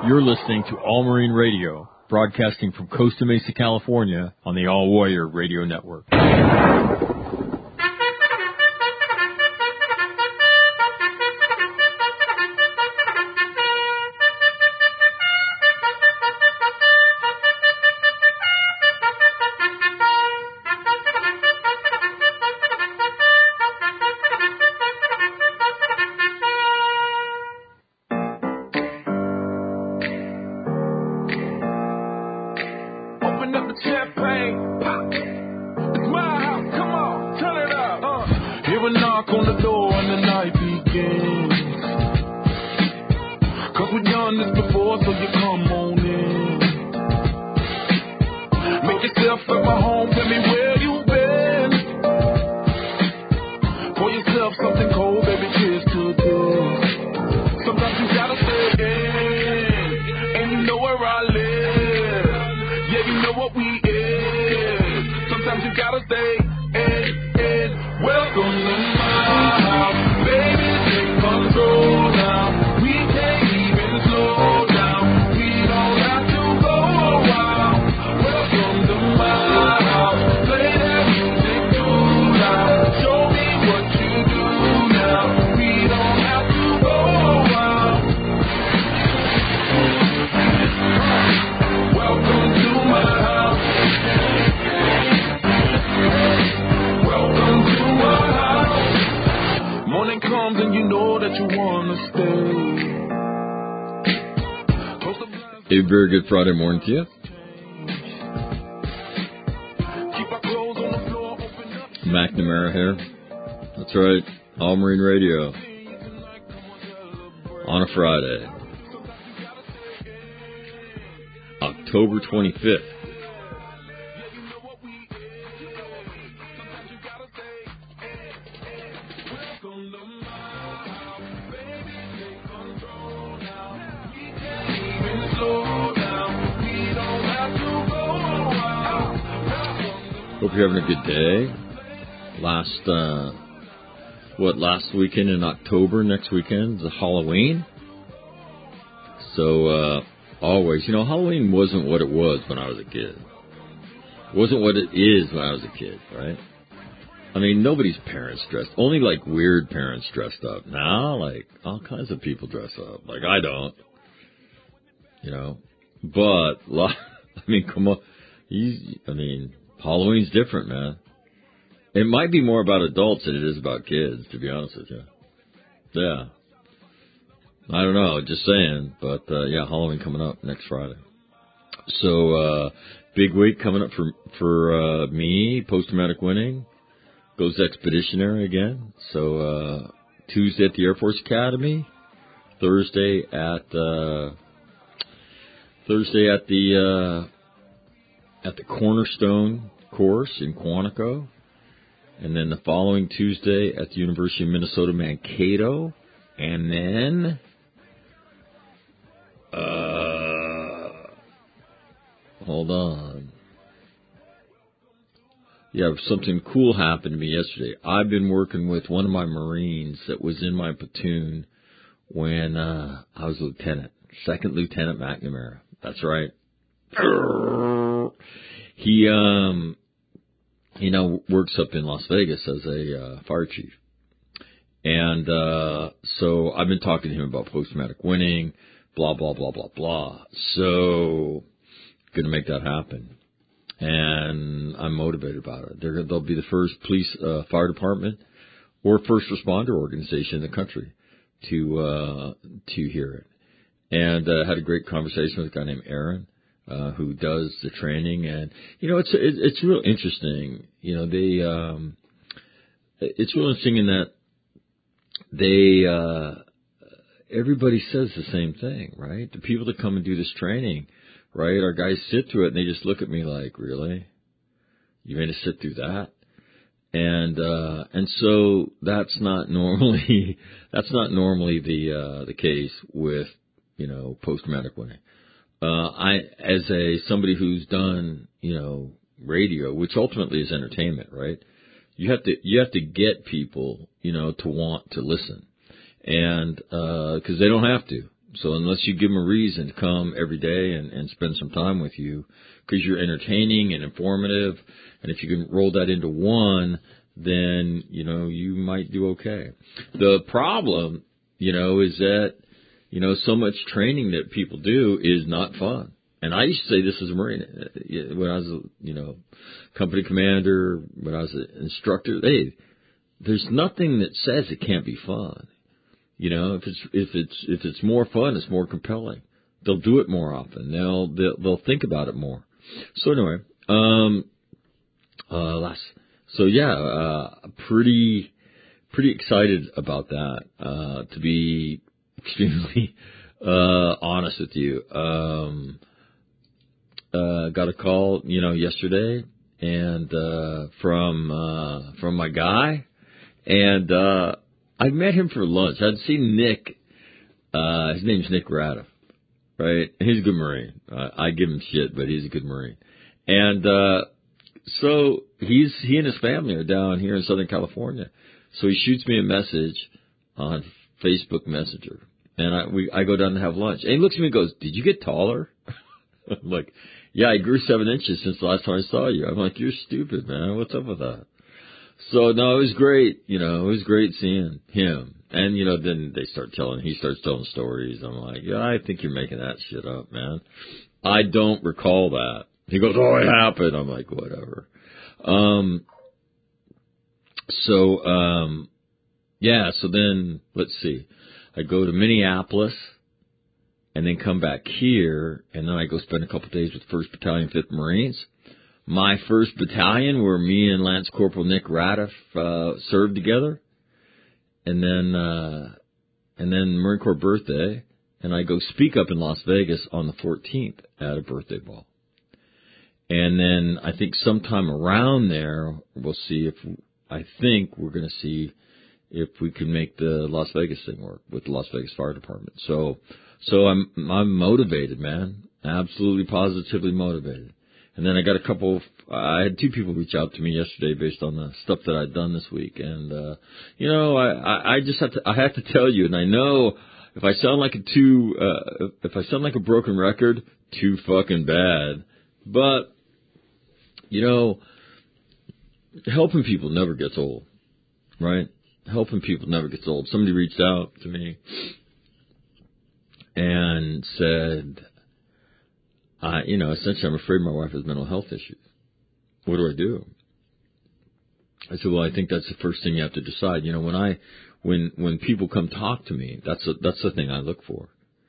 You're listening to All Marine Radio, broadcasting from Costa Mesa, California, on the All Warrior Radio Network. A very good Friday morning to you. McNamara here. That's right, All Marine Radio on a Friday, October 25th. Hope you're having a good day. Last weekend in October, next weekend is Halloween. So, always, Halloween wasn't what it was when I was a kid. It wasn't what it is when I was a kid, right? I mean, nobody's parents dressed, only like weird parents dressed up. Now, like, all kinds of people dress up. Like, I don't, But, come on. Halloween's different, man. It might be more about adults than it is about kids, to be honest with you. Yeah. I don't know, just saying. But, Halloween coming up next Friday. So, big week coming up for me, post-traumatic winning. Goes expeditionary again. So, Tuesday at the Air Force Academy. Thursday at the Cornerstone course in Quantico. And then the following Tuesday at the University of Minnesota Mankato. And then hold on. Yeah, something cool happened to me yesterday. I've been working with one of my Marines that was in my platoon when I was a lieutenant. Second Lieutenant McNamara. That's right. He works up in Las Vegas as a fire chief. And so I've been talking to him about post-traumatic winning, blah, blah, blah, blah, blah. So going to make that happen. And I'm motivated about it. They'll be the first police fire department or first responder organization in the country to hear it. And had a great conversation with a guy named Aaron, who does the training. And, it's real interesting. It's real interesting in that everybody says the same thing, right? The people that come and do this training, right? Our guys sit through it and they just look at me like, really? You made us sit through that? And so that's not normally the case with, post-traumatic winning. As somebody who's done, radio, which ultimately is entertainment, right? You have to get people, to want to listen. And, cause they don't have to. So unless you give them a reason to come every day and spend some time with you, because you're entertaining and informative, and if you can roll that into one, then, you might do okay. The problem, is that, so much training that people do is not fun. And I used to say this as a Marine. When I was company commander, when I was an instructor, there's nothing that says it can't be fun. If it's more fun, it's more compelling. They'll do it more often. They'll think about it more. So anyway, pretty excited about that. To be extremely honest with you, got a call, yesterday, and from my guy, and I met him for lunch. I'd seen Nick. His name's Nick Radiff, right? He's a good Marine. I give him shit, but he's a good Marine. And so he and his family are down here in Southern California. So he shoots me a message on Facebook Messenger, and I go down to have lunch. And he looks at me and goes, "Did you get taller?" I'm like, "Yeah, I grew 7 inches since the last time I saw you." I'm like, "You're stupid, man. What's up with that?" So, no, it was great. It was great seeing him. And, then he starts telling stories. I'm like, "Yeah, I think you're making that shit up, man. I don't recall that." He goes, "Oh, it happened." I'm like, whatever. So then, let's see. I go to Minneapolis and then come back here, and then I go spend a couple of days with 1st Battalion, 5th Marines. My 1st Battalion, where me and Lance Corporal Nick Radiff served together, and then Marine Corps birthday, and I go speak up in Las Vegas on the 14th at a birthday ball. And then I think sometime around there, we'll see we're going to see if we can make the Las Vegas thing work with the Las Vegas Fire Department. So I'm motivated, man. Absolutely, positively motivated. And then I had 2 people reach out to me yesterday based on the stuff that I'd done this week. And, I just have to tell you, and I know if I sound like a broken record, too fucking bad. But, helping people never gets old, right? Helping people never gets old. Somebody reached out to me and said, essentially, I'm afraid my wife has mental health issues. What do I do? I said, well, I think that's the first thing you have to decide. When people come talk to me, that's the thing I look for.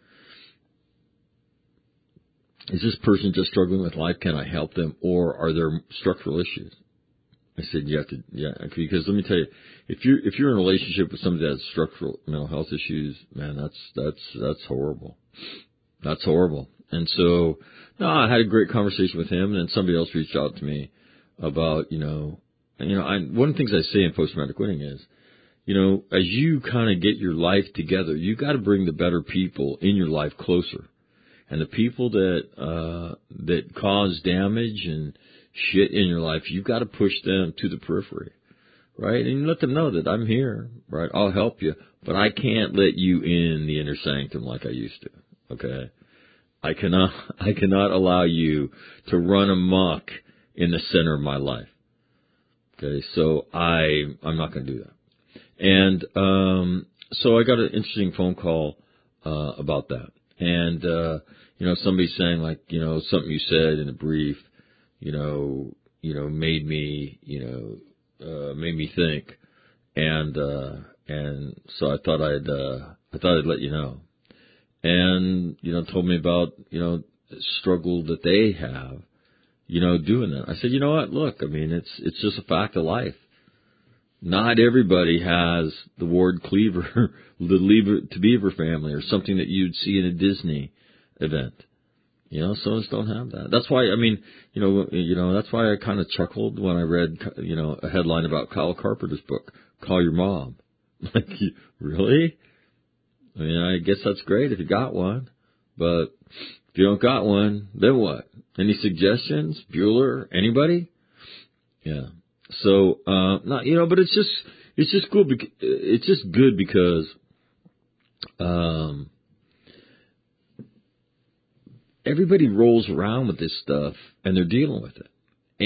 Is this person just struggling with life? Can I help them? Or are there structural issues? I said, because let me tell you, if you're in a relationship with somebody that has structural mental health issues, man, that's horrible. That's horrible. And so, I had a great conversation with him, and then somebody else reached out to me about, one of the things I say in post-traumatic winning is, as you kind of get your life together, you got to bring the better people in your life closer. And the people that cause damage and shit in your life, you've got to push them to the periphery, right? And let them know that I'm here, right? I'll help you, but I can't let you in the inner sanctum like I used to, okay? I cannot allow you to run amok in the center of my life, okay? So I'm not going to do that. And so I got an interesting phone call about that. And, somebody saying like, something you said in a brief, made me think. And so I thought I'd let you know. And, told me about, the struggle that they have, doing that. I said, you know what? Look, I mean, it's just a fact of life. Not everybody has the Ward Cleaver, the Leave It to Beaver family, or something that you'd see in a Disney event. Some of us don't have that. That's why, that's why I kind of chuckled when I read, a headline about Kyle Carpenter's book, Call Your Mom. Like, really? I mean, I guess that's great if you got one, but if you don't got one, then what? Any suggestions? Bueller? Anybody? Yeah. So, but it's just cool. It's just good because, everybody rolls around with this stuff and they're dealing with it.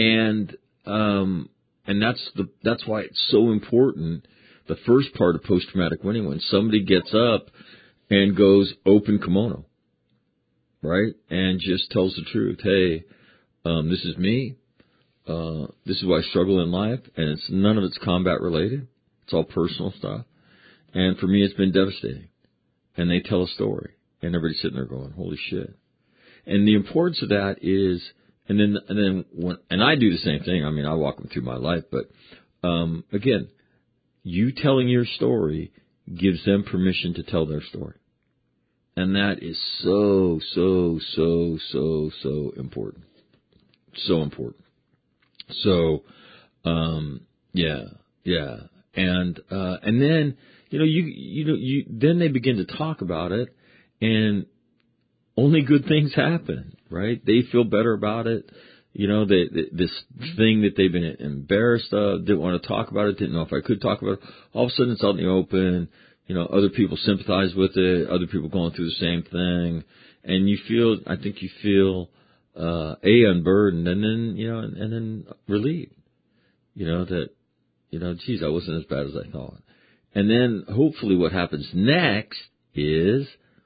And that's why it's so important. The first part of post-traumatic winning, when somebody gets up and goes open kimono, right? And just tells the truth. Hey, this is me. This is why I struggle in life. And none of it's combat related. It's all personal stuff. And for me, it's been devastating. And they tell a story. And everybody's sitting there going, holy shit. And the importance of that is, and I do the same thing. I mean, I walk them through my life, but, again, you telling your story gives them permission to tell their story. And that is so, so, so, so, so important. So important. So, yeah. And then, then they begin to talk about it, and only good things happen, right? They feel better about it. This thing that they've been embarrassed of, didn't want to talk about it, didn't know if I could talk about it. All of a sudden it's out in the open. Other people sympathize with it. Other people going through the same thing. And I think you feel, unburdened and then relieved. Geez, I wasn't as bad as I thought. And then hopefully what happens next is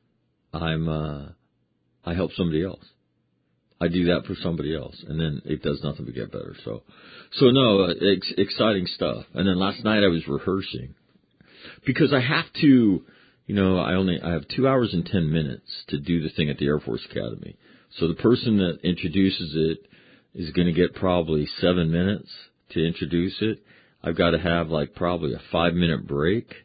I help somebody else. I do that for somebody else, and then it does nothing but get better. So no, exciting stuff. And then last night I was rehearsing because I have to, I have 2 hours and 10 minutes to do the thing at the Air Force Academy. So the person that introduces it is going to get probably 7 minutes to introduce it. I've got to have probably a 5-minute break.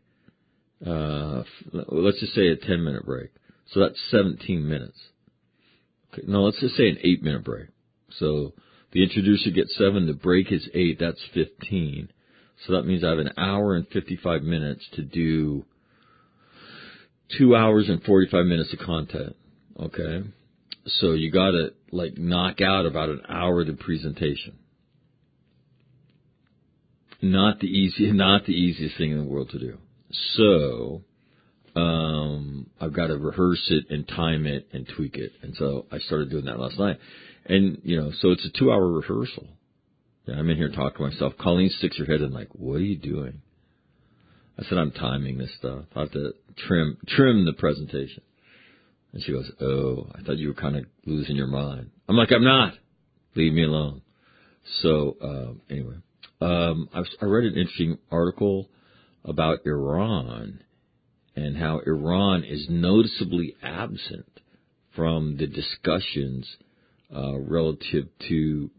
Let's just say a 10-minute break. So that's 17 minutes. Okay, no, let's just say an 8-minute break. So the introducer gets 7, the break is 8, that's 15. So that means I have an hour and 55 minutes to do 2 hours and 45 minutes of content. Okay? So you got to knock out about an hour of the presentation. Not the easiest thing in the world to do. So I've got to rehearse it and time it and tweak it. And so I started doing that last night. And, so it's a 2-hour rehearsal. Yeah, I'm in here talking to myself. Colleen sticks her head in what are you doing? I said, I'm timing this stuff. I have to trim the presentation. And she goes, oh, I thought you were kind of losing your mind. I'm like, I'm not. Leave me alone. So, anyway, I read an interesting article about Iran and how Iran is noticeably absent from the discussions relative to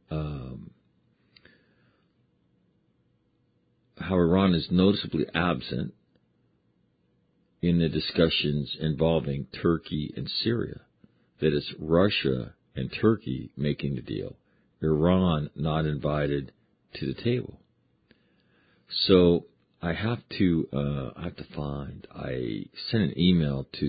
how Iran is noticeably absent in the discussions involving Turkey and Syria. That it's Russia and Turkey making the deal, Iran not invited to the table. So I sent an email to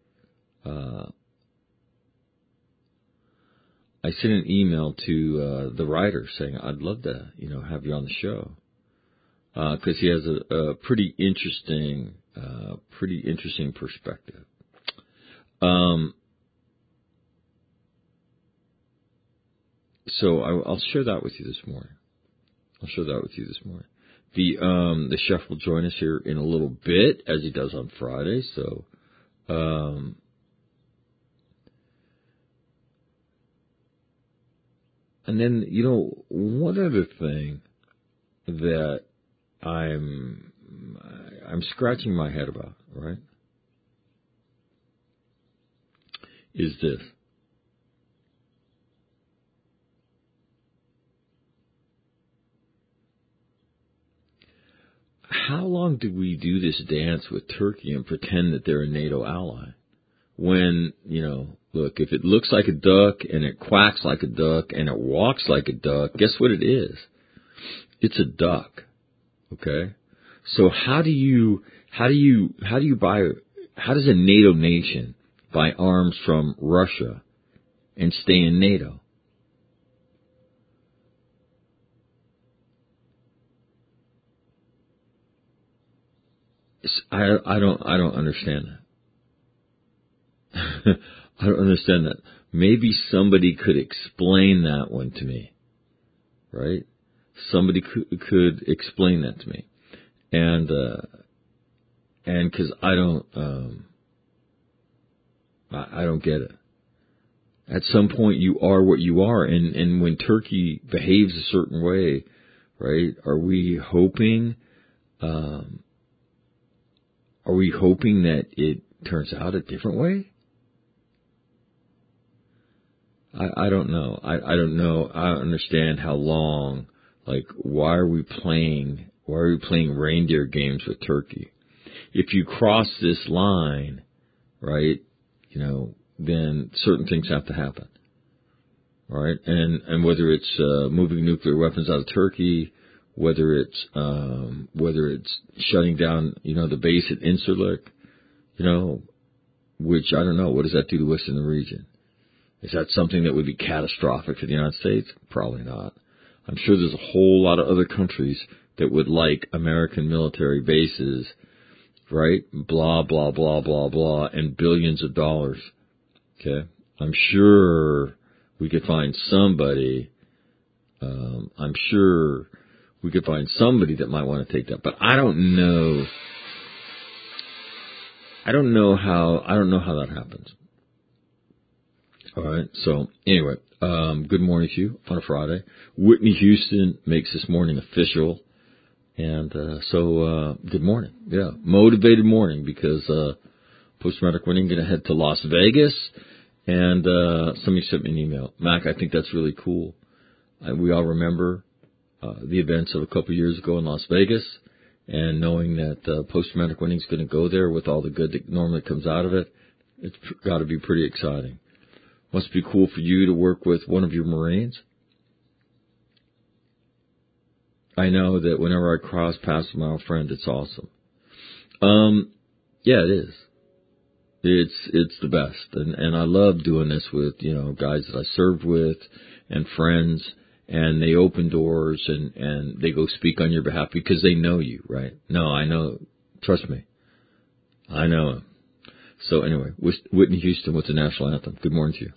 the writer saying I'd love to have you on the show because he has a pretty interesting perspective. So I'll share that with you this morning. The chef will join us here in a little bit, as he does on Friday. So, and then one other thing that I'm scratching my head about, right, is this. How long do we do this dance with Turkey and pretend that they're a NATO ally? When, look, if it looks like a duck and it quacks like a duck and it walks like a duck, guess what it is? It's a duck. Okay? So how does a NATO nation buy arms from Russia and stay in NATO? I don't understand that. I don't understand that. Maybe somebody could explain that one to me, right? Somebody could explain that to me, and because I don't get it. At some point, you are what you are, and when Turkey behaves a certain way, right? Are we hoping that it turns out a different way? I don't know. I don't know. I don't understand how long. Like, why are we playing reindeer games with Turkey? If you cross this line, right, then certain things have to happen. All right? And whether it's moving nuclear weapons out of Turkey, whether it's shutting down, the base at Incirlik, which I don't know, what does that do to us in the region? Is that something that would be catastrophic for the United States? Probably not. I'm sure there's a whole lot of other countries that would like American military bases, right? Blah, blah, blah, blah, blah, and billions of dollars. Okay? I'm sure we could find somebody, that might want to take that. But I don't know how that happens. All right. So anyway, good morning to you on a Friday. Whitney Houston makes this morning official. And, good morning. Yeah. Motivated morning because, Post-Traumatic Winning going to head to Las Vegas. And, somebody sent me an email. Mac, I think that's really cool. We all remember, the events of a couple years ago in Las Vegas, and knowing that, Post-Traumatic Winning is going to go there with all the good that normally comes out of it. It's got to be pretty exciting. Must be cool for you to work with one of your Marines. I know that whenever I cross paths with my old friend, it's awesome. Yeah, it is. It's the best. And I love doing this with, guys that I served with and friends, and they open doors and they go speak on your behalf because they know you, right? No, I know. Trust me. I know him. So anyway, Whitney Houston with the national anthem. Good morning to you.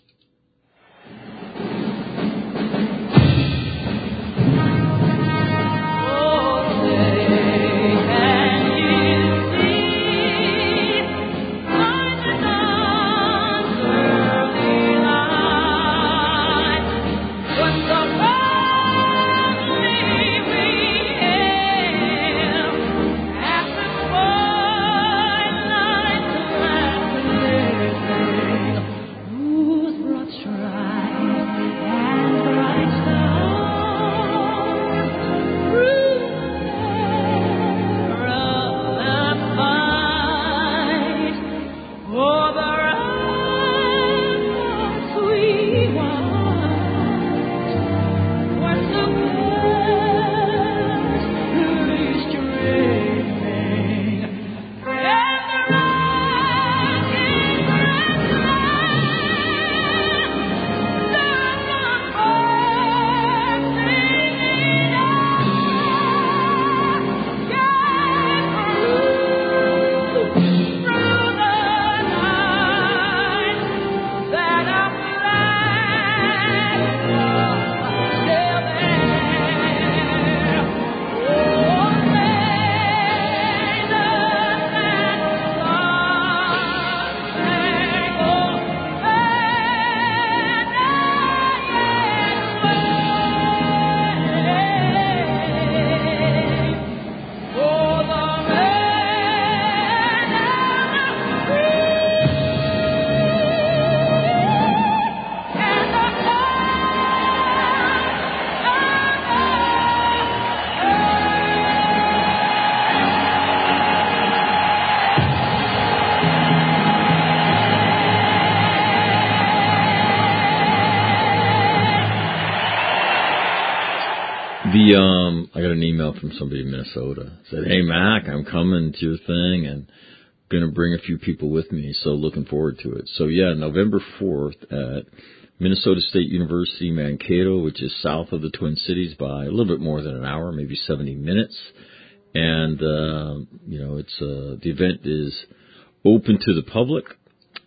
I got an email from somebody in Minnesota. Said, "Hey Mac, I'm coming to your thing and going to bring a few people with me. So looking forward to it." So yeah, November 4th at Minnesota State University, Mankato, which is south of the Twin Cities by a little bit more than an hour, maybe 70 minutes. And it's the event is open to the public,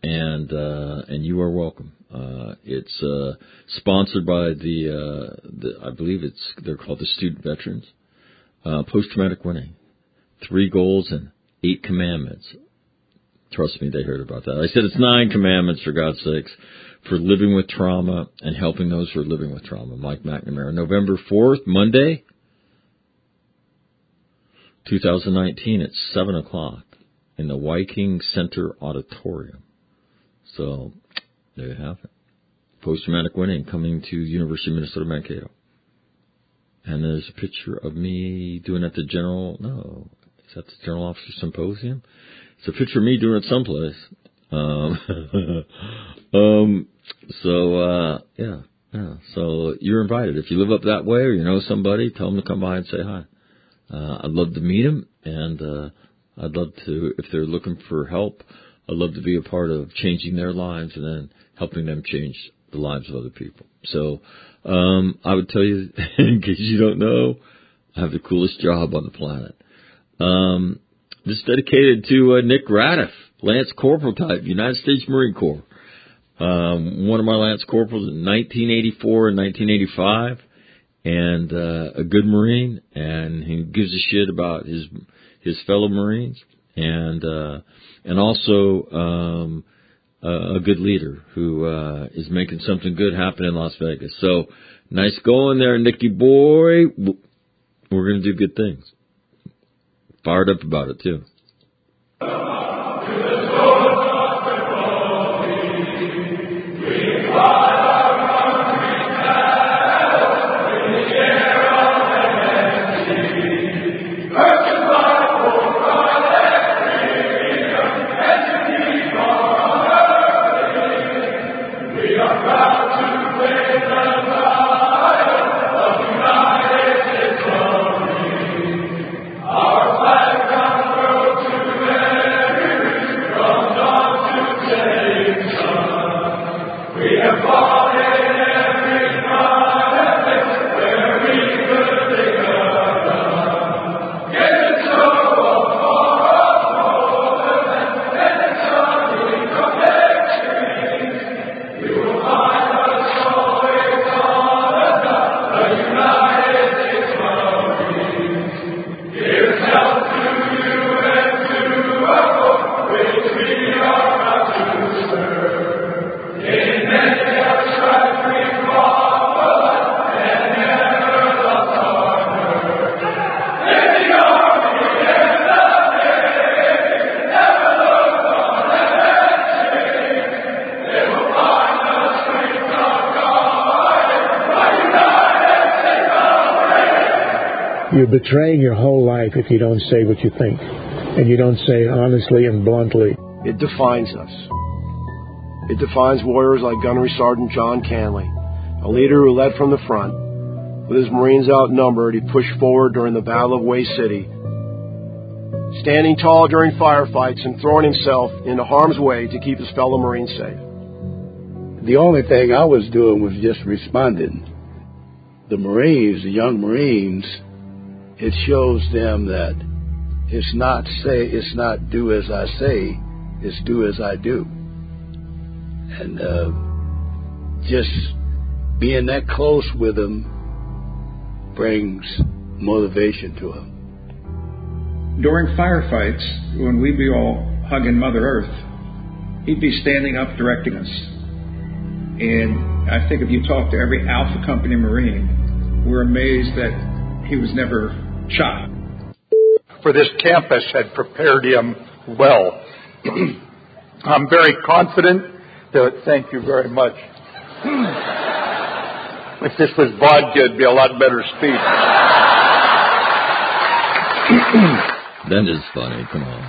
and you are welcome. It's sponsored by I believe they're called the Student Veterans. Post-traumatic winning, 3 goals and 8 commandments. Trust me, they heard about that. I said it's 9 commandments, for God's sakes, for living with trauma and helping those who are living with trauma. Mike McNamara. November 4th, Monday, 2019 at 7 o'clock in the Viking Center Auditorium. So, there you have it. Post-traumatic winning coming to University of Minnesota Mankato. And there's a picture of me doing it at the is that the General Officer Symposium? It's a picture of me doing it someplace. Yeah. So you're invited. If you live up that way or you know somebody, tell them to come by and say hi. I'd love to meet them, and I'd love to, if they're looking for help, I'd love to be a part of changing their lives and then helping them change the lives of other people. So I would tell you, in case you don't know, I have the coolest job on the planet. This is dedicated to Nick Radiff, Lance Corporal type, United States Marine Corps. One of my Lance Corporals in 1984 and 1985, and a good Marine, and he gives a shit about his fellow Marines, and also a good leader who is making something good happen in Las Vegas. So nice going there, Nicky boy. We're going to do good things. Fired up about it too. You're betraying your whole life if you don't say what you think, and you don't say it honestly and bluntly. It defines us. It defines warriors like Gunnery Sergeant John Canley, a leader who led from the front. With his Marines outnumbered, he pushed forward during the Battle of Way City, standing tall during firefights and throwing himself into harm's way to keep his fellow Marines safe. The only thing I was doing was just responding. The Marines, the young Marines, it shows them that it's not do as I say, it's do as I do. And just being that close with them brings motivation to them. During firefights, when we'd be all hugging Mother Earth, he'd be standing up directing us. And I think if you talk to every Alpha Company Marine, we're amazed that he was never shot. For this campus had prepared him well. I'm very confident that, thank you very much. If this was vodka, it'd be a lot better speech. That is funny, come on.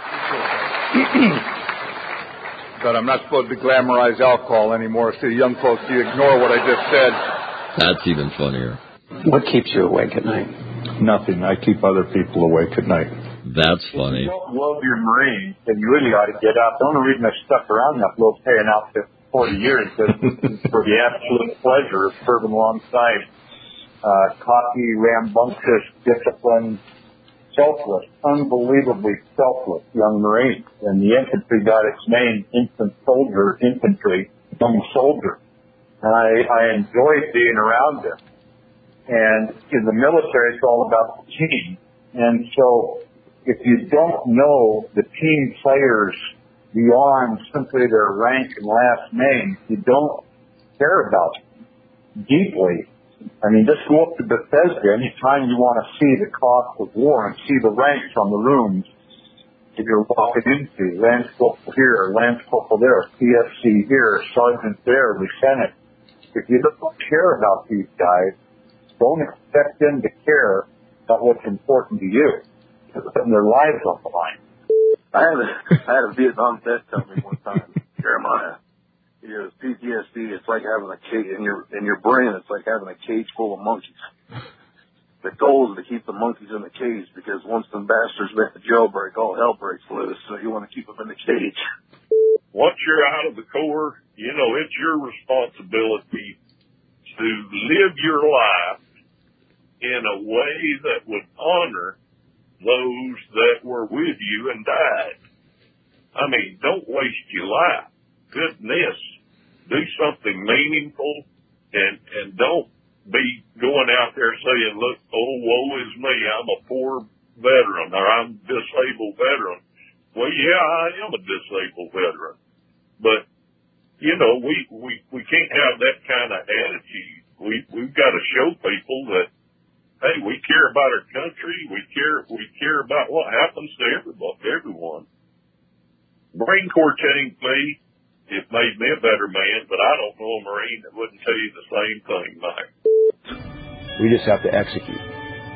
But I'm not supposed to glamorize alcohol anymore, so young folks, you ignore what I just said. That's even funnier. What keeps you awake at night? Nothing. I keep other people awake at night. That's funny. If you don't love your Marines, then you really ought to get out. The only reason I stuck around that low paying outfit for 40 years is for the absolute pleasure of serving alongside cocky, rambunctious, disciplined, selfless, unbelievably selfless young Marine. And the infantry got its name, infantry, young soldier. And I enjoyed being around them. And in the military, it's all about the team. And so if you don't know the team players beyond simply their rank and last name, you don't care about them deeply. I mean, just go up to Bethesda anytime you want to see the cost of war and see the ranks on the rooms that you're walking into. Lance Corporal here, Lance Corporal there, PFC here, Sergeant there, Lieutenant. If you don't care about these guys, don't expect them to care about what's important to you. They're putting their lives on the line. I had a Vietnam vet tell me one time, Jeremiah, he goes, PTSD, it's like having a cage in your brain. It's like having a cage full of monkeys. The goal is to keep the monkeys in the cage because once the bastards make the jailbreak, all hell breaks loose. So you want to keep them in the cage. Once you're out of the Corps, you know, it's your responsibility to live your life in a way that would honor those that were with you and died. I mean, don't waste your life. Goodness, do something meaningful and don't be going out there saying, look, oh, woe is me, I'm a poor veteran or I'm a disabled veteran. Well, yeah, I am a disabled veteran. But, you know, we can't have that kind of attitude. We've got to show people that, hey, we care about our country. We care about what happens to everyone. Marine Corps changed me. It made me a better man, but I don't know a Marine that wouldn't tell you the same thing, Mike. We just have to execute.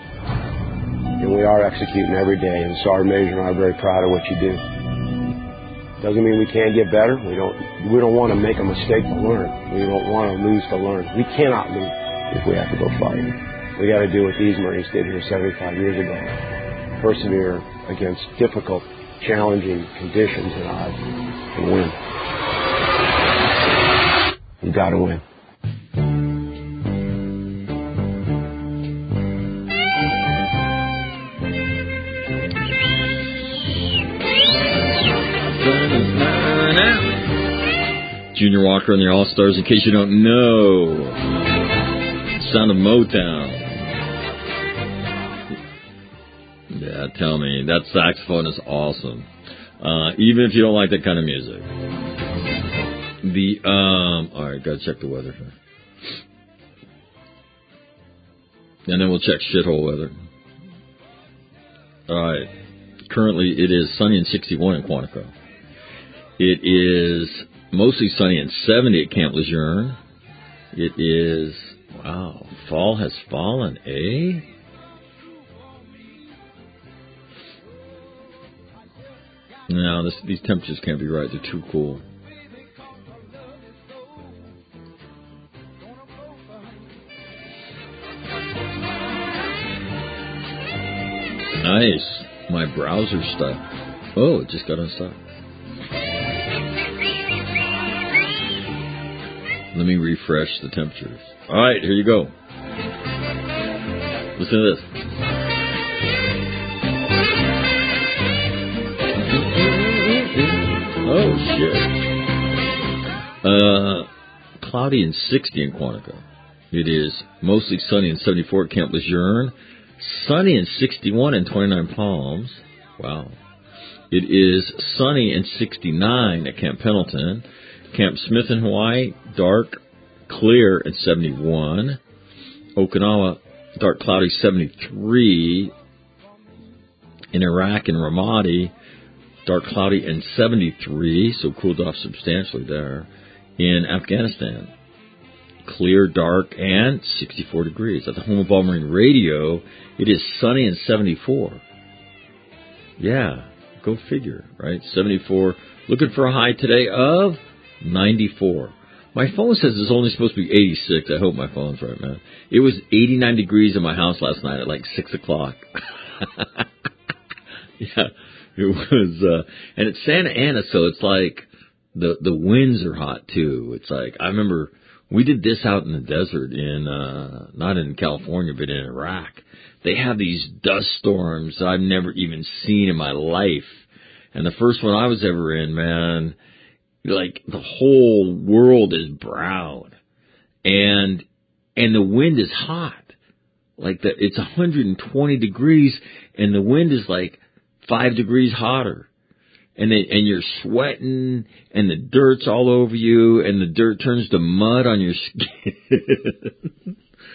And we are executing every day, and Sergeant Major and I are very proud of what you do. Doesn't mean we can't get better. We don't want to make a mistake to learn. We don't want to lose to learn. We cannot lose if we have to go fight. We got to do what these Marines did here 75 years ago. Persevere against difficult, challenging conditions and odds and win. You got to win. Junior Walker and the All-Stars, in case you don't know. Sound of Motown. Yeah, tell me. That saxophone is awesome. Even if you don't like that kind of music. Alright, gotta check the weather here. And then we'll check shithole weather. Alright. Currently it is sunny and 61 in Quantico. It is mostly sunny and 70 at Camp Lejeune. It is, wow, fall has fallen, eh? No, these temperatures can't be right. They're too cool. Nice. My browser stuck. Oh, it just got unstuck. Let me refresh the temperatures. All right, here you go. Listen to this. Oh, shit. Cloudy and 60 in Quantico. It is mostly sunny and 74 at Camp Lejeune. Sunny and 61 in 29 Palms. Wow. It is sunny and 69 at Camp Pendleton. Camp Smith in Hawaii, dark, clear at 71. Okinawa, dark, cloudy, 73. In Iraq and Ramadi, dark, cloudy, and 73, so cooled off substantially there. In Afghanistan, clear, dark, and 64 degrees. At the home of All Marine Radio, it is sunny and 74. Yeah, go figure, right? 74. Looking for a high today of 94. My phone says it's only supposed to be 86. I hope my phone's right, man. It was 89 degrees in my house last night at like 6 o'clock. Yeah, it was, and it's Santa Ana, so it's like the winds are hot too. It's like, I remember we did this out in the desert in, not in California, but in Iraq. they have these dust storms that I've never even seen in my life. And the first one I was ever in, man, like the whole world is brown. And the wind is hot. Like it's 120 degrees and the wind is like 5 degrees hotter. And you're sweating and the dirt's all over you and the dirt turns to mud on your skin.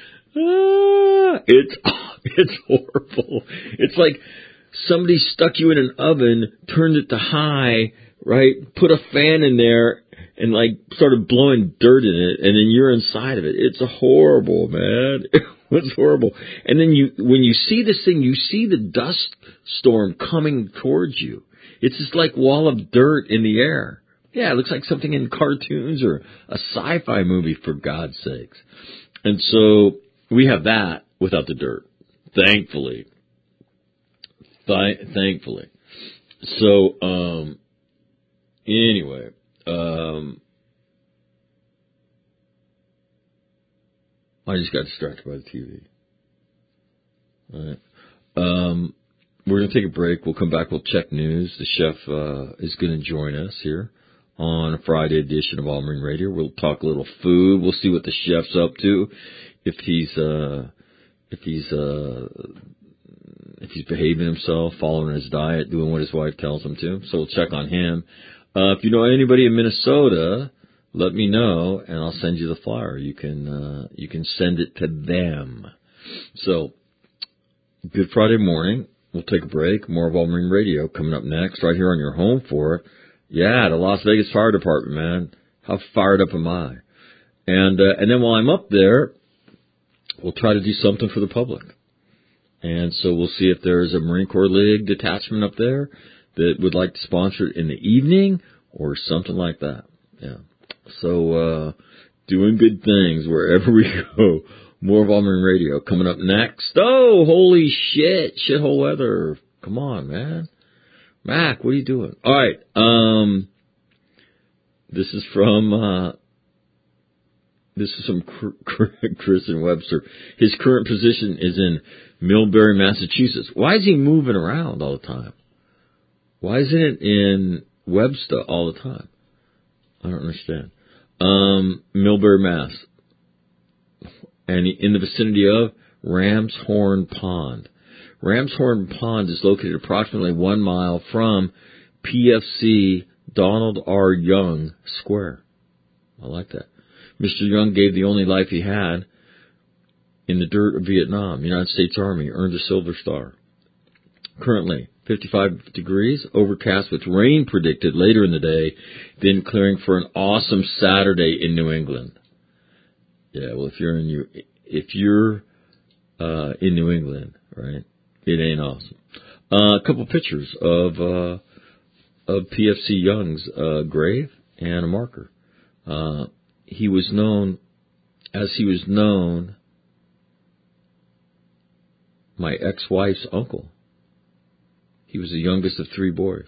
It's horrible. It's like somebody stuck you in an oven, turned it to high, right? Put a fan in there and like started blowing dirt in it, and then you're inside of it. It's horrible, man. It's horrible. And then when you see this thing, you see the dust storm coming towards you. It's this like wall of dirt in the air. Yeah, it looks like something in cartoons or a sci-fi movie, for God's sakes. And so we have that without the dirt, thankfully. Thankfully. So, anyway, I just got distracted by the TV. All right. We're going to take a break. We'll come back. We'll check news. The chef is going to join us here on a Friday edition of All Marine Radio. We'll talk a little food. We'll see what the chef's up to. If he's behaving himself, following his diet, doing what his wife tells him to. So we'll check on him. If you know anybody in Minnesota, let me know, and I'll send you the flyer. You can send it to them. So, Good Friday morning. We'll take a break. More of All Marine Radio coming up next, right here on your home for it. Yeah, the Las Vegas Fire Department, man. How fired up am I? And then while I'm up there, we'll try to do something for the public. And so we'll see if there's a Marine Corps League detachment up there that would like to sponsor it in the evening or something like that. Yeah. So, doing good things wherever we go. More of All Marine Radio coming up next. Oh, holy shit. Shithole weather. Come on, man. Mac, what are you doing? All right. This is from Chris and Webster. His current position is in Millbury, Massachusetts. Why is he moving around all the time? Why isn't it in Webster all the time? I don't understand. Millbury, Mass. And in the vicinity of Ramshorn Pond. Ramshorn Pond is located approximately 1 mile from PFC Donald R. Young Square. I like that. Mr. Young gave the only life he had in the dirt of Vietnam. United States Army, earned a Silver Star. Currently, 55 degrees, overcast with rain predicted later in the day, then clearing for an awesome Saturday in New England. Yeah, well, if you're in New England, right, it ain't awesome. A couple pictures of PFC Young's grave and a marker. He was known, my ex-wife's uncle. He was the youngest of 3 boys.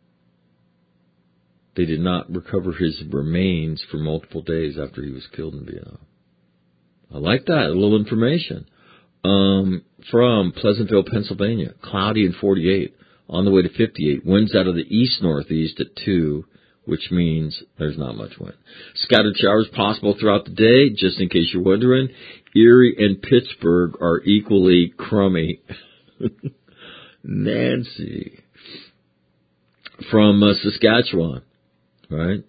They did not recover his remains for multiple days after he was killed in Vietnam. I like that. A little information. From Pleasantville, Pennsylvania. Cloudy and 48. On the way to 58. Winds out of the east-northeast at 2, which means there's not much wind. Scattered showers possible throughout the day, just in case you're wondering. Erie and Pittsburgh are equally crummy. Nancy. From Saskatchewan. Right?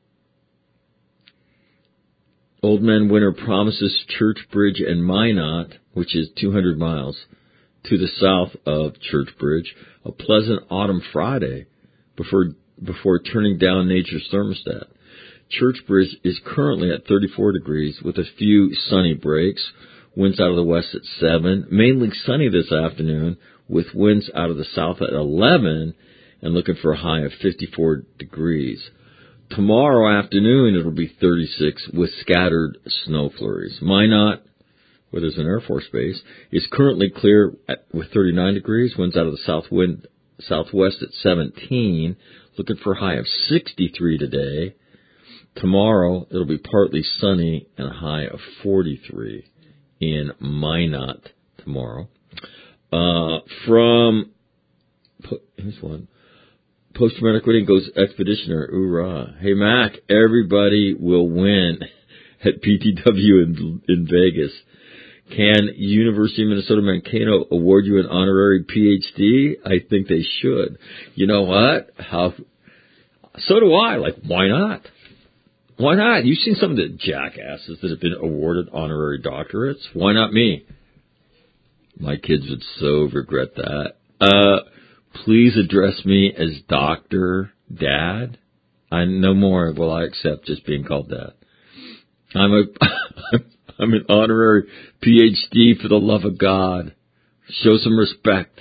Old Man Winter promises Church Bridge and Minot, which is 200 miles to the south of Church Bridge, a pleasant autumn Friday before turning down nature's thermostat. Church Bridge is currently at 34 degrees with a few sunny breaks. Winds out of the west at 7. Mainly sunny this afternoon with winds out of the south at 11 and looking for a high of 54 degrees. Tomorrow afternoon, it'll be 36 with scattered snow flurries. Minot, where there's an Air Force base, is currently clear with 39 degrees. Winds out of the southwest at 17. Looking for a high of 63 today. Tomorrow, it'll be partly sunny and a high of 43 in Minot tomorrow. Here's one. Post-traumatic winning goes expeditioner. Hoorah. Hey, Mac, everybody will win at PTW in Vegas. Can University of Minnesota Mankato award you an honorary PhD? I think they should. You know what? So do I. Like, why not? Why not? You've seen some of the jackasses that have been awarded honorary doctorates. Why not me? My kids would so regret that. Please address me as Dr. Dad. No more will I accept just being called Dad. I'm an honorary PhD for the love of God. Show some respect.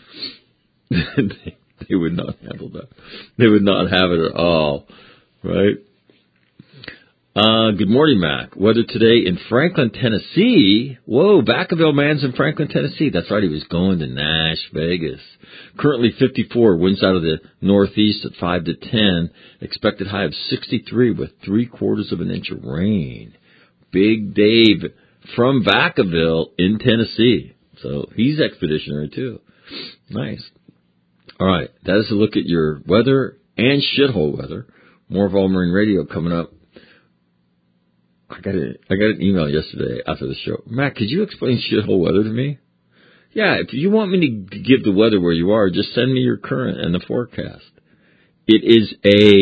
They would not handle that. They would not have it at all, right? Good morning, Mac. Weather today in Franklin, Tennessee. Whoa, Vacaville man's in Franklin, Tennessee. That's right, he was going to Nash Vegas. Currently 54, winds out of the northeast at 5 to 10. Expected high of 63 with 3/4 of an inch of rain. Big Dave from Vacaville in Tennessee. So he's expeditionary too. Nice. All right, that is a look at your weather and shithole weather. More of All Marine Radio coming up. I got an email yesterday after the show. Matt, could you explain shithole weather to me? Yeah, if you want me to give the weather where you are, just send me your current and the forecast. It is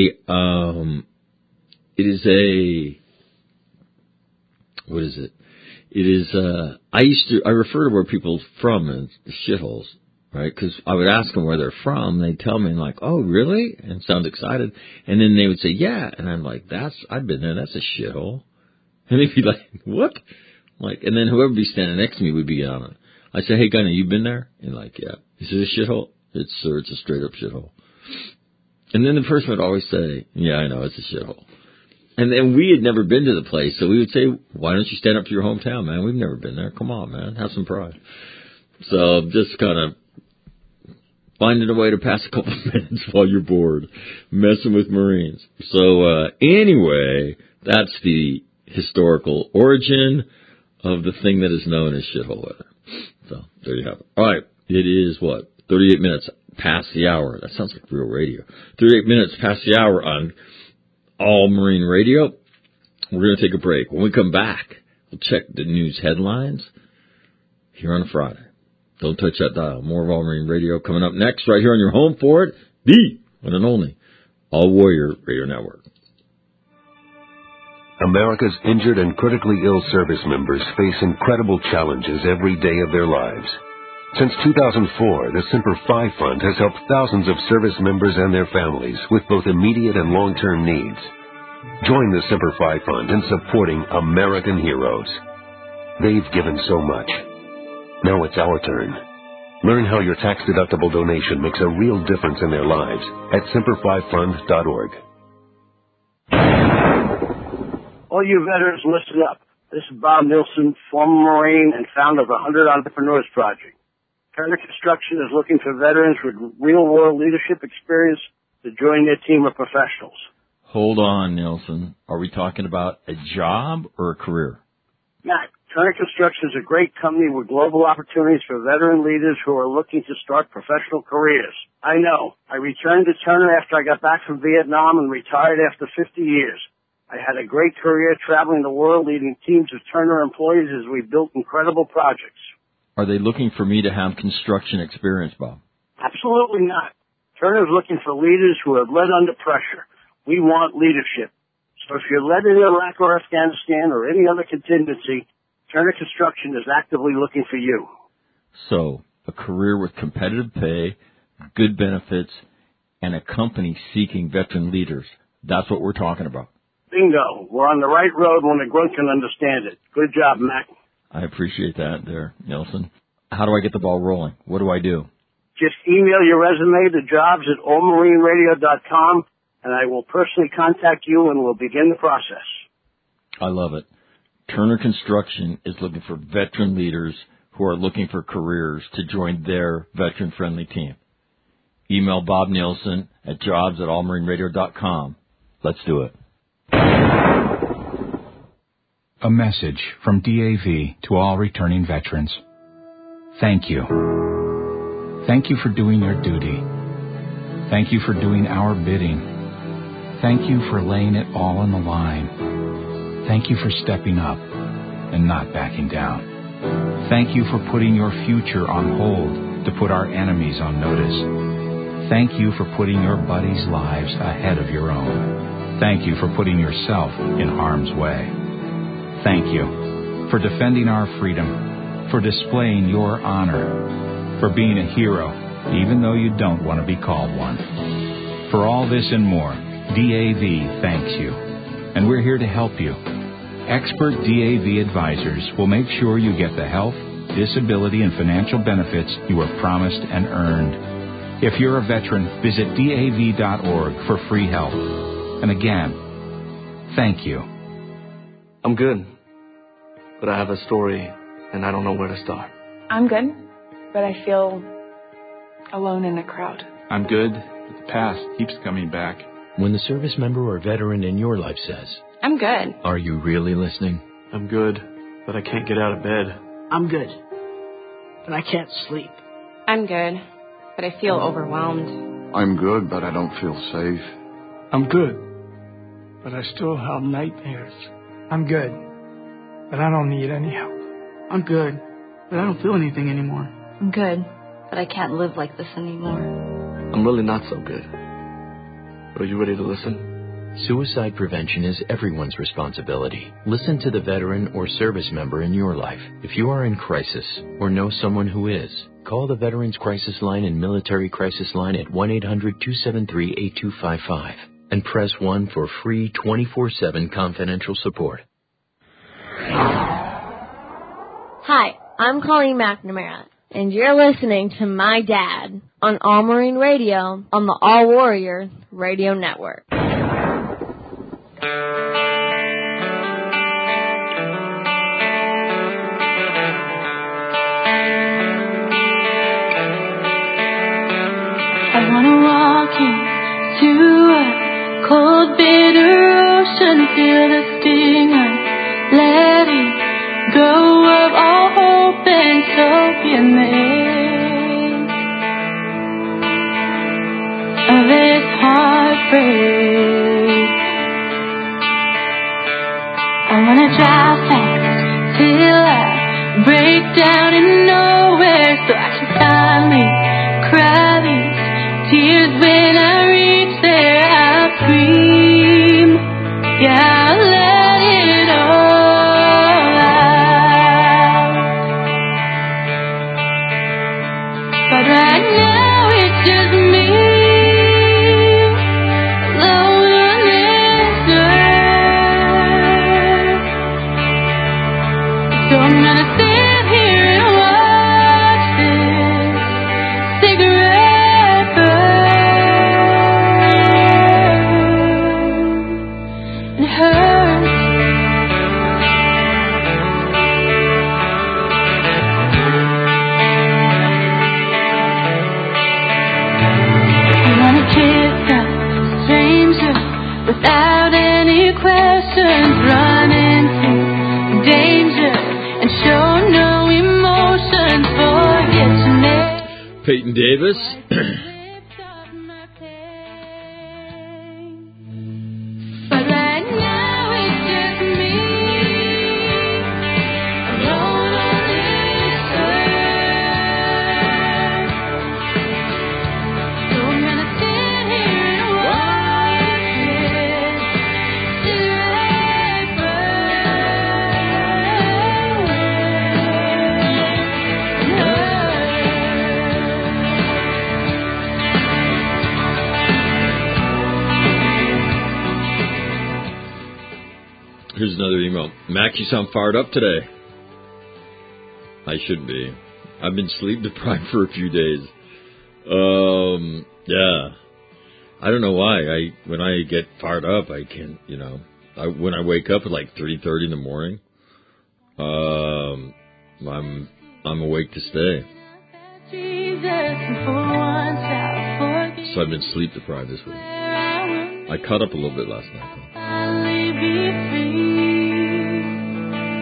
what is it? It is, I refer to where people from as the shitholes, right? Because I would ask them where they're from. They'd tell me, and like, oh, really? And sound excited. And then they would say, yeah. And I'm like, I've been there. That's a shithole. And they'd be like, what? Like, and then whoever would be standing next to me would be on it. I say, hey, Gunny, you been there? And like, yeah. Is it a shithole? It's a straight up shithole. And then the person would always say, yeah, I know, it's a shithole. And then we had never been to the place, so we would say, why don't you stand up to your hometown, man? We've never been there. Come on, man. Have some pride. So just kind of finding a way to pass a couple of minutes while you're bored, messing with Marines. So anyway, that's the historical origin of the thing that is known as shithole weather. So there you have it. All right. It is, 38 minutes past the hour. That sounds like real radio. 38 minutes past the hour on All Marine Radio. We're going to take a break. When we come back, we'll check the news headlines here on a Friday. Don't touch that dial. More of All Marine Radio coming up next right here on your home for it, the one and only All Warrior Radio Network. America's injured and critically ill service members face incredible challenges every day of their lives. Since 2004, the Semper Fi Fund has helped thousands of service members and their families with both immediate and long-term needs. Join the Semper Fi Fund in supporting American heroes. They've given so much. Now it's our turn. Learn how your tax-deductible donation makes a real difference in their lives at semperfifund.org. All you veterans, listen up. This is Bob Nilsson, former Marine and founder of the 100 Entrepreneurs Project. Turner Construction is looking for veterans with real-world leadership experience to join their team of professionals. Hold on, Nilsson. Are we talking about a job or a career? Matt, Turner Construction is a great company with global opportunities for veteran leaders who are looking to start professional careers. I know. I returned to Turner after I got back from Vietnam and retired after 50 years. I had a great career traveling the world leading teams of Turner employees as we built incredible projects. Are they looking for me to have construction experience, Bob? Absolutely not. Turner is looking for leaders who have led under pressure. We want leadership. So if you're led in Iraq or Afghanistan or any other contingency, Turner Construction is actively looking for you. So, a career with competitive pay, good benefits, and a company seeking veteran leaders. That's what we're talking about. Bingo. We're on the right road when the grunt can understand it. Good job, Mac. I appreciate that there, Nelson. How do I get the ball rolling? What do I do? Just email your resume to jobs@allmarineradio.com, and I will personally contact you and we'll begin the process. I love it. Turner Construction is looking for veteran leaders who are looking for careers to join their veteran-friendly team. Email Bob Nielsen at jobs@allmarineradio.com. Let's do it. A message from DAV to all returning veterans. Thank you. Thank you for doing your duty. Thank you for doing our bidding. Thank you for laying it all on the line. Thank you for stepping up and not backing down. Thank you for putting your future on hold to put our enemies on notice. Thank you for putting your buddies' lives ahead of your own. Thank you for putting yourself in harm's way. Thank you for defending our freedom, for displaying your honor, for being a hero, even though you don't want to be called one. For all this and more, DAV thanks you, and we're here to help you. Expert DAV advisors will make sure you get the health, disability, and financial benefits you were promised and earned. If you're a veteran, visit DAV.org for free help. And again, thank you. I'm good, but I have a story, and I don't know where to start. I'm good, but I feel alone in a crowd. I'm good, but the past keeps coming back. When the service member or veteran in your life says, I'm good. Are you really listening? I'm good, but I can't get out of bed. I'm good, but I can't sleep. I'm good, but I feel overwhelmed. I'm good, but I don't feel safe. I'm good, but I still have nightmares. I'm good, but I don't need any help. I'm good, but I don't feel anything anymore. I'm good, but I can't live like this anymore. I'm really not so good. Are you ready to listen? Suicide prevention is everyone's responsibility. Listen to the veteran or service member in your life. If you are in crisis or know someone who is, call the Veterans Crisis Line and Military Crisis Line at 1-800-273-8255 and press 1 for free 24/7 confidential support. Hi, I'm Colleen McNamara, and you're listening to My Dad on All Marine Radio on the All Warrior Radio Network. I wanna walk into a cold, bitter ocean, feel the sting of letting go of all hope and so be amazed of this heartbreak. I wanna drive fast till I break down in nowhere so I can finally cry these tears when I reach there. I'll scream, yeah, I'll let it all out. But right now it's just me, alone on this earth. So I'm gonna sit here and watch this cigarette burn. It hurts. I wanna kiss a stranger without any questions, run into danger and show no emotion, forget your name. Peyton Davis. But right now it's just me, alone on this earth. So I'm gonna sit here and watch this cigarette Here's another email. Mac, you sound fired up today. I should be. I've been sleep deprived for a few days. Yeah. I don't know why. When I get fired up, I can't, when I wake up at like 3:30 in the morning, I'm awake to stay. So I've been sleep deprived this week. I caught up a little bit last night, though.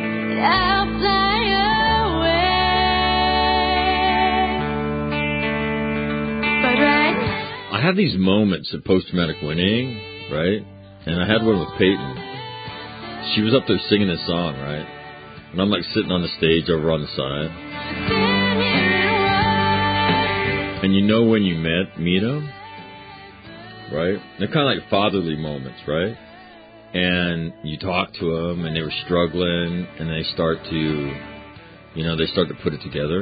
I'll fly away. have these moments of post-traumatic winning, right? And I had one with Peyton. She was up there singing this song, right? And I'm like sitting on the stage over on the side. And you know when you meet them, right? They're kind of like fatherly moments, right? And you talk to them, and they were struggling, and they start to put it together.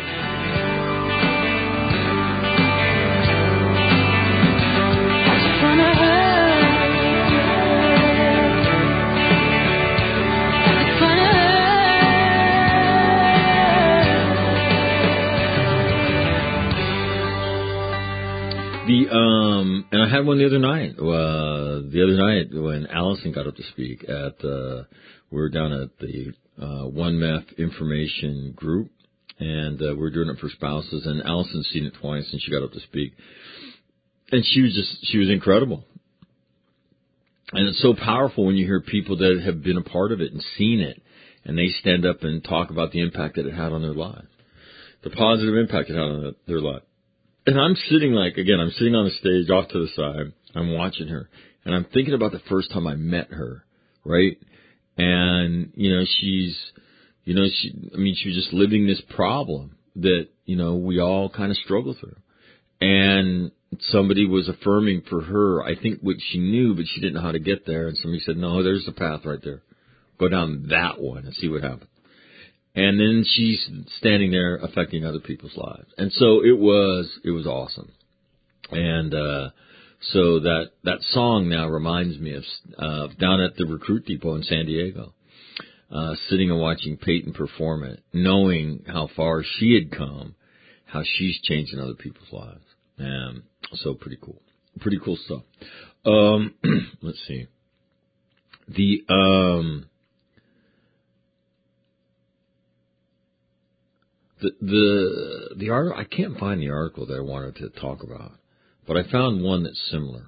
And I had one the other night. The other night when Allison got up to speak we were down at the One Meth Information Group, and we were doing it for spouses. And Allison's seen it twice, and she got up to speak, and she was incredible. And it's so powerful when you hear people that have been a part of it and seen it, and they stand up and talk about the impact that it had on their lives, the positive impact it had on their life. And I'm sitting on the stage off to the side. I'm watching her, and I'm thinking about the first time I met her, right? And, she was just living this problem that, we all kind of struggle through. And somebody was affirming for her, I think, what she knew, but she didn't know how to get there. And somebody said, no, there's the path right there. Go down that one and see what happens. And then she's standing there affecting other people's lives. And so it was awesome. And so that song now reminds me of down at the Recruit Depot in San Diego, sitting and watching Peyton perform it, knowing how far she had come, how she's changing other people's lives. And so pretty cool stuff. Let's see. The article, I can't find the article that I wanted to talk about, but I found one that's similar.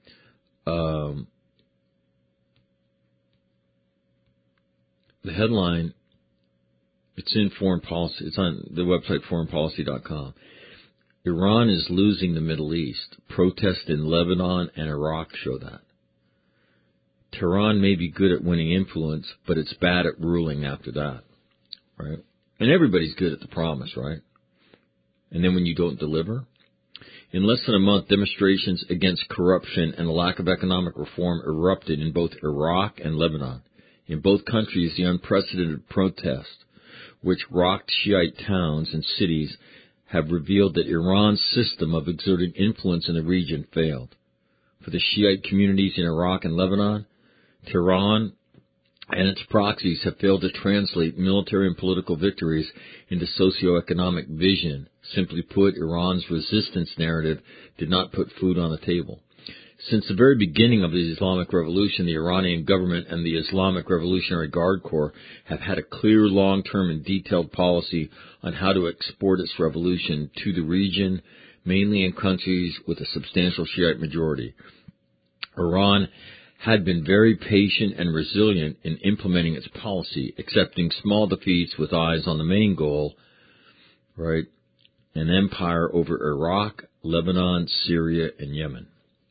The headline, it's in Foreign Policy. It's on the website foreignpolicy.com. Iran is losing the Middle East. Protests in Lebanon and Iraq show that. Tehran may be good at winning influence, but it's bad at ruling after that, right? And everybody's good at the promise, right? And then when you don't deliver? In less than a month, demonstrations against corruption and the lack of economic reform erupted in both Iraq and Lebanon. In both countries, the unprecedented protests, which rocked Shiite towns and cities, have revealed that Iran's system of exerting influence in the region failed. For the Shiite communities in Iraq and Lebanon, Tehran and its proxies have failed to translate military and political victories into socioeconomic vision. Simply put, Iran's resistance narrative did not put food on the table. Since the very beginning of the Islamic Revolution, the Iranian government and the Islamic Revolutionary Guard Corps have had a clear, long-term and detailed policy on how to export its revolution to the region, mainly in countries with a substantial Shiite majority. Iran had been very patient and resilient in implementing its policy, accepting small defeats with eyes on the main goal, right? An empire over Iraq, Lebanon, Syria, and Yemen.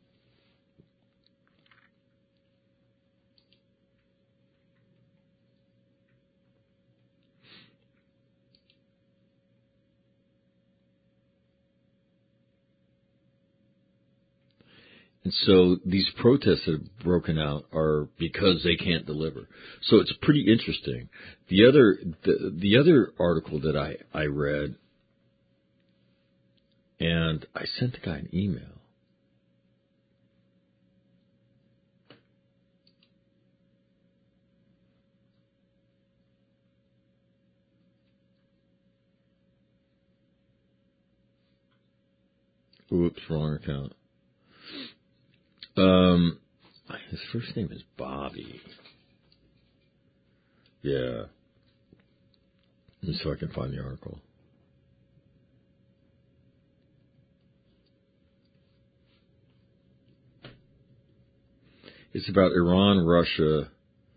And so these protests that have broken out are because they can't deliver. So it's pretty interesting. The other article that I read, and I sent the guy an email. Oops, wrong account. His first name is Bobby. Yeah. Let me see if I can find the article. It's about Iran, Russia,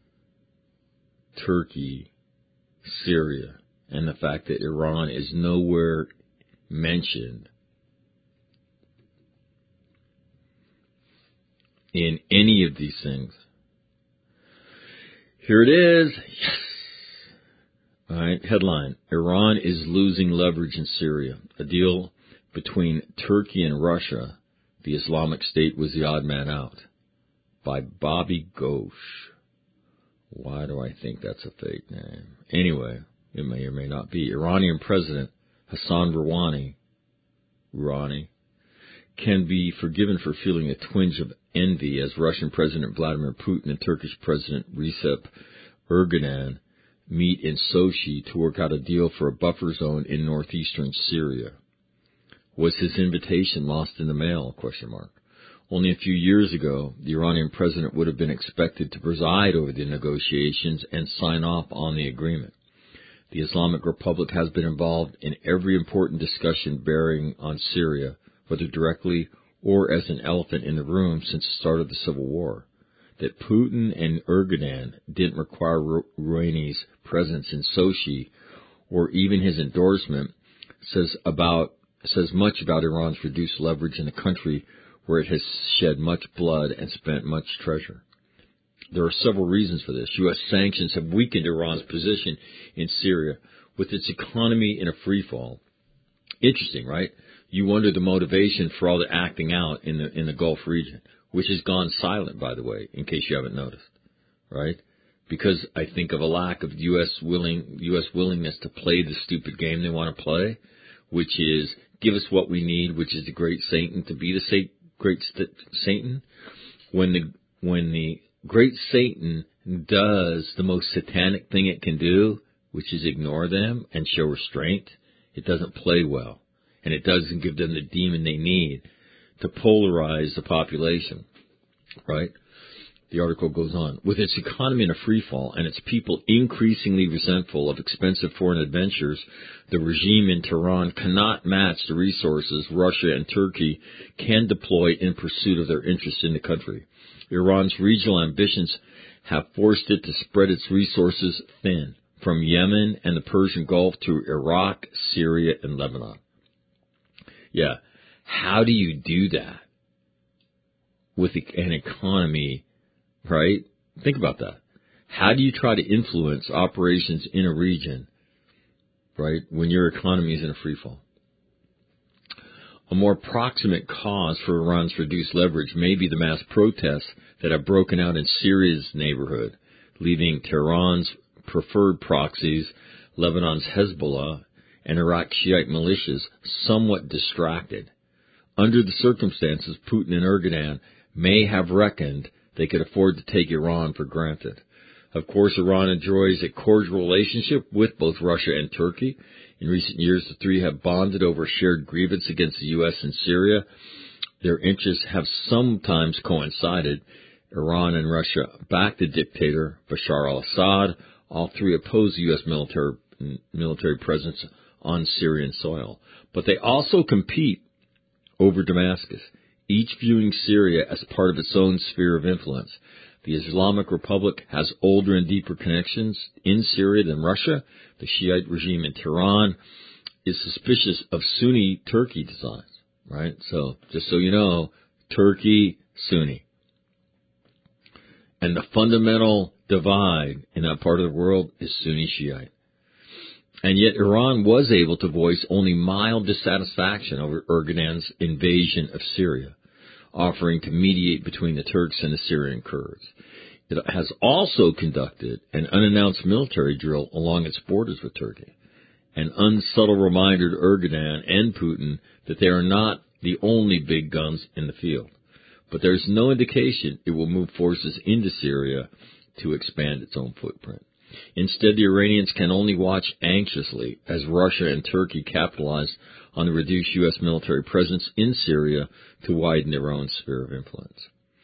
Turkey, Syria, and the fact that Iran is nowhere mentioned in any of these things. Here it is. Yes. All right, headline. Iran is losing leverage in Syria. A deal between Turkey and Russia. The Islamic State was the odd man out. By Bobby Ghosh. Why do I think that's a fake name? Anyway, it may or may not be. Iranian President Hassan Rouhani can be forgiven for feeling a twinge of envy as Russian President Vladimir Putin and Turkish President Recep Erdogan meet in Sochi to work out a deal for a buffer zone in northeastern Syria. Was his invitation lost in the mail? ? Only a few years ago, the Iranian president would have been expected to preside over the negotiations and sign off on the agreement. The Islamic Republic has been involved in every important discussion bearing on Syria, whether directly or as an elephant in the room since the start of the civil war. That Putin and Erdogan didn't require Rouhani's presence in Sochi or even his endorsement says much about Iran's reduced leverage in a country where it has shed much blood and spent much treasure. There are several reasons for this. U.S. sanctions have weakened Iran's position in Syria with its economy in a freefall. Interesting, right? You wonder the motivation for all the acting out in the Gulf region, which has gone silent, by the way, in case you haven't noticed, right? Because I think of a lack of U.S. willingness to play the stupid game they want to play, which is give us what we need, which is the great Satan to be the great Satan. When the great Satan does the most satanic thing it can do, which is ignore them and show restraint, it doesn't play well. And it doesn't give them the demon they need to polarize the population, right? The article goes on. With its economy in a freefall and its people increasingly resentful of expensive foreign adventures, the regime in Tehran cannot match the resources Russia and Turkey can deploy in pursuit of their interests in the country. Iran's regional ambitions have forced it to spread its resources thin, from Yemen and the Persian Gulf to Iraq, Syria, and Lebanon. Yeah, how do you do that with an economy, right? Think about that. How do you try to influence operations in a region, right, when your economy is in a freefall? A more proximate cause for Iran's reduced leverage may be the mass protests that have broken out in Syria's neighborhood, leaving Tehran's preferred proxies, Lebanon's Hezbollah, and Iraq Shiite militias somewhat distracted. Under the circumstances, Putin and Erdogan may have reckoned they could afford to take Iran for granted. Of course, Iran enjoys a cordial relationship with both Russia and Turkey. In recent years, the three have bonded over a shared grievance against the U.S. and Syria. Their interests have sometimes coincided. Iran and Russia backed the dictator Bashar al-Assad. All three oppose the U.S. military presence on Syrian soil. But they also compete over Damascus, each viewing Syria as part of its own sphere of influence. The Islamic Republic has older and deeper connections in Syria than Russia. The Shiite regime in Tehran is suspicious of Sunni Turkey designs, right? So, just so you know, Turkey, Sunni. And the fundamental divide in that part of the world is Sunni Shiite. And yet Iran was able to voice only mild dissatisfaction over Erdogan's invasion of Syria, offering to mediate between the Turks and the Syrian Kurds. It has also conducted an unannounced military drill along its borders with Turkey, an unsubtle reminder to Erdogan and Putin that they are not the only big guns in the field. But there's no indication it will move forces into Syria to expand its own footprint. Instead, the Iranians can only watch anxiously as Russia and Turkey capitalize on the reduced U.S. military presence in Syria to widen their own sphere of influence.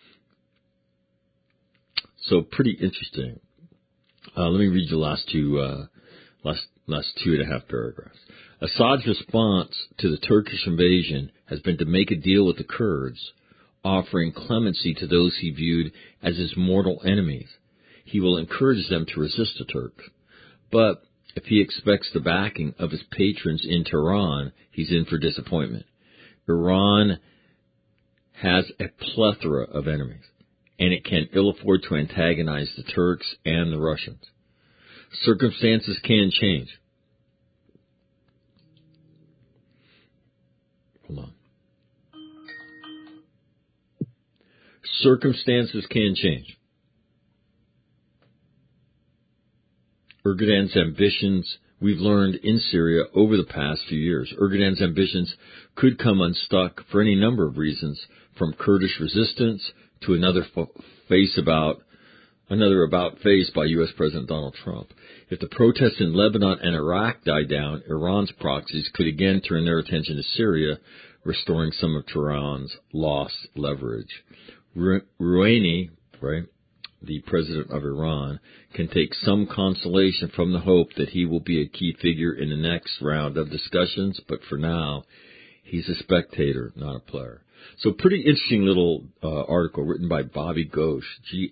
So, pretty interesting. Let me read you the last 2.5 paragraphs. Assad's response to the Turkish invasion has been to make a deal with the Kurds, offering clemency to those he viewed as his mortal enemies. He will encourage them to resist the Turks. But if he expects the backing of his patrons in Tehran, he's in for disappointment. Iran has a plethora of enemies. and it can ill afford to antagonize the Turks and the Russians. Circumstances can change. Hold on. Circumstances can change. Erdogan's ambitions, we've learned in Syria over the past few years, Erdogan's ambitions could come unstuck for any number of reasons, from Kurdish resistance to another about face by U.S. President Donald Trump. If the protests in Lebanon and Iraq die down, Iran's proxies could again turn their attention to Syria, restoring some of Tehran's lost leverage. Rouhani, right, the president of Iran, can take some consolation from the hope that he will be a key figure in the next round of discussions, but for now, he's a spectator, not a player. So pretty interesting little article written by Bobby Ghosh,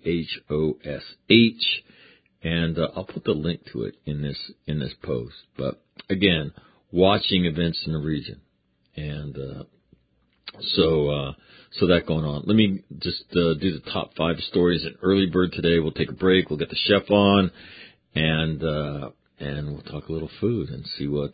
Ghosh, and I'll put the link to it in this post. But again, watching events in the region, and so that going on. Let me just do the top 5 stories in Early Bird today. We'll take a break. We'll get the chef on, and we'll talk a little food and see what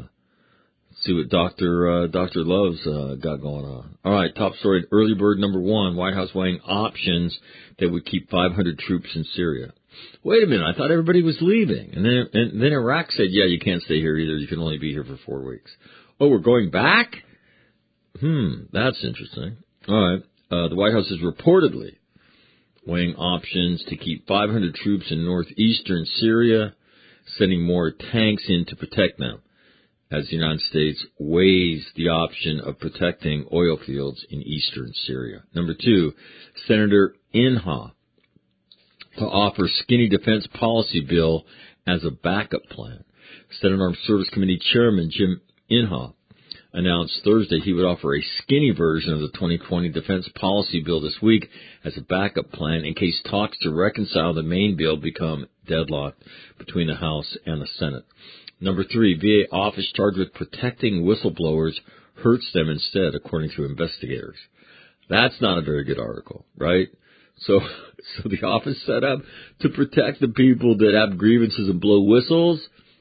Dr. Love's got going on. All right, top story, Early Bird number 1, White House weighing options that would keep 500 troops in Syria. Wait a minute, I thought everybody was leaving. And then Iraq said, yeah, you can't stay here either. You can only be here for 4 weeks. Oh, we're going back? That's interesting. All right, the White House is reportedly weighing options to keep 500 troops in northeastern Syria, sending more tanks in to protect them, as the United States weighs the option of protecting oil fields in eastern Syria. Number 2, Senator Inhofe to offer skinny defense policy bill as a backup plan. Senate Armed Service Committee Chairman Jim Inhofe announced Thursday he would offer a skinny version of the 2020 defense policy bill this week as a backup plan in case talks to reconcile the main bill become deadlocked between the House and the Senate. Number 3, VA office charged with protecting whistleblowers hurts them instead, according to investigators. That's not a very good article, right? So the office set up to protect the people that have grievances and blow whistles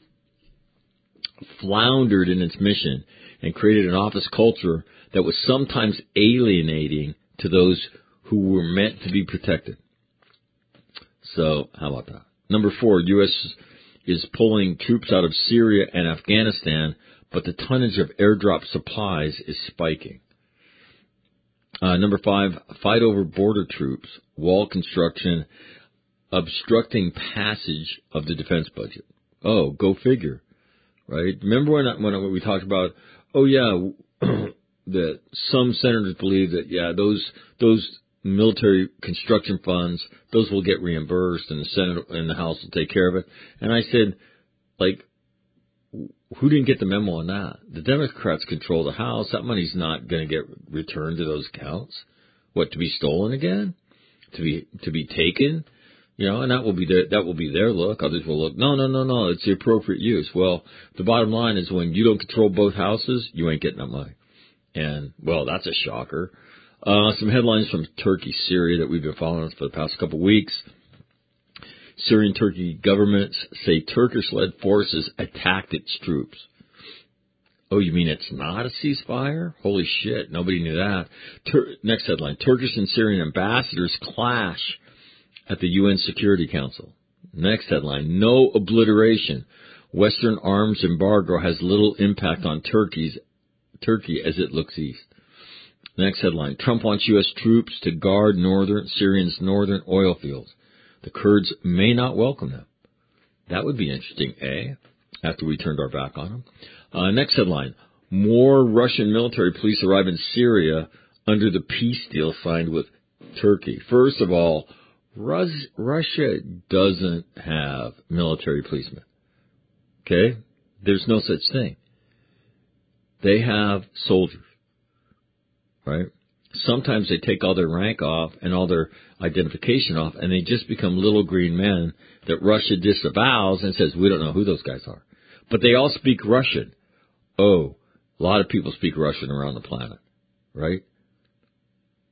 floundered in its mission and created an office culture that was sometimes alienating to those who were meant to be protected. So how about that? Number 4, U.S. is pulling troops out of Syria and Afghanistan, but the tonnage of airdrop supplies is spiking. Number 5, fight over border troops, wall construction, obstructing passage of the defense budget. Oh, go figure, right? Remember when we talked about, that some senators believe that, those military construction funds, those will get reimbursed, and the Senate and the House will take care of it. And I said, who didn't get the memo on that? The Democrats control the House. That money's not going to get returned to those accounts. What, to be stolen again? To be taken? And that will be their look. Others will look, no, it's the appropriate use. Well, the bottom line is when you don't control both houses, you ain't getting that money. And, well, that's a shocker. Some headlines from Turkey, Syria that we've been following for the past couple of weeks. Syrian Turkey governments say Turkish-led forces attacked its troops. Oh, you mean it's not a ceasefire? Holy shit, nobody knew that. Next headline, Turkish and Syrian ambassadors clash at the UN Security Council. Next headline, no obliteration. Western arms embargo has little impact on Turkey as it looks east. Next headline, Trump wants U.S. troops to guard Syria's northern oil fields. The Kurds may not welcome them. That would be interesting, after we turned our back on them. Next headline, more Russian military police arrive in Syria under the peace deal signed with Turkey. First of all, Russia doesn't have military policemen. Okay? There's no such thing. They have soldiers. Right? Sometimes they take all their rank off and all their identification off, and they just become little green men that Russia disavows and says, we don't know who those guys are. But they all speak Russian. Oh, a lot of people speak Russian around the planet, right?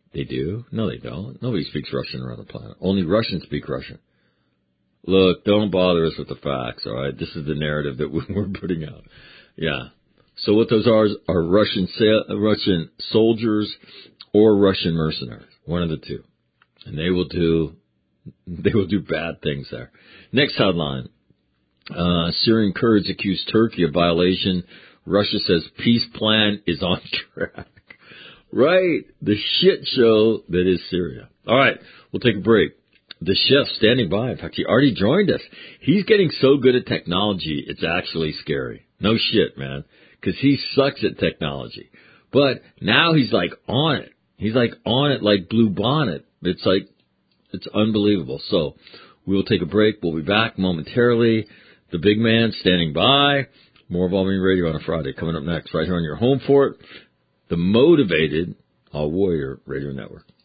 They do? No, they don't. Nobody speaks Russian around the planet. Only Russians speak Russian. Look, don't bother us with the facts, all right? This is the narrative that we're putting out. Yeah. So what those are Russian soldiers or Russian mercenaries. One of the two. And they will do bad things there. Next headline. Syrian Kurds accuse Turkey of violation. Russia says peace plan is on track. Right. The shit show that is Syria. All right. We'll take a break. The chef standing by. In fact, he already joined us. He's getting so good at technology, it's actually scary. No shit, man. Because he sucks at technology. But now he's like on it. He's like on it like Blue Bonnet. It's unbelievable. So we'll take a break. We'll be back momentarily. The big man standing by. More of All Marine Radio on a Friday coming up next right here on your home for it. The Motivated All Warrior Radio Network.